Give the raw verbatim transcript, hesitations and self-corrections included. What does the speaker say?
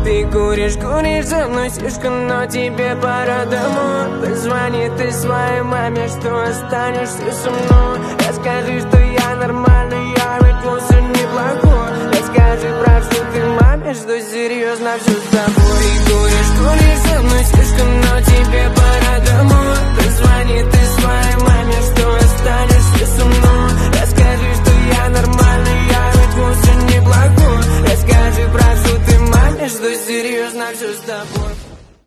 Ты куришь, куришь за мной сишку, но тебе пора домой. Позвони ты своей маме, что останешься со мной. Расскажи, что я нормальный, я ведь вовсе неплохой. Расскажи, правду ты маме, что серьезно все с тобой. Ты куришь, куришь